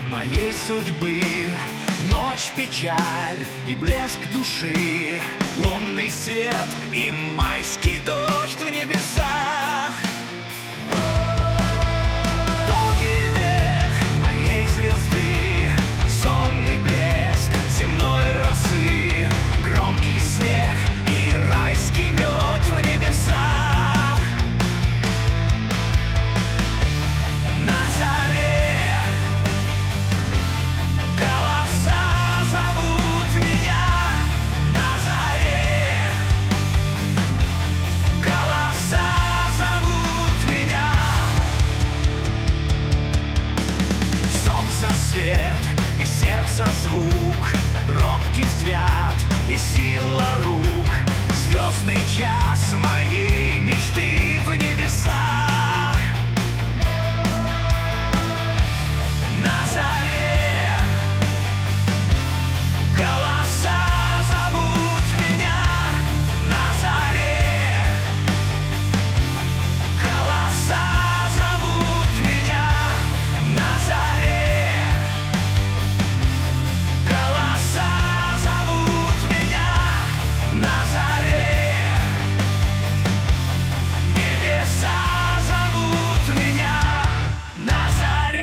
моей судьбы. Ночь, печаль и блеск души, лунный свет и майский дождь в небесах. Долгий век моей звезды, сонный блеск земной росы, громкий снег и райский мед в небесах. На заре голоса зовут меня, на заре голоса зовут меня. Солнце свет и сердце звук, робкий взгляд и сила рук, звездный час моей мечты.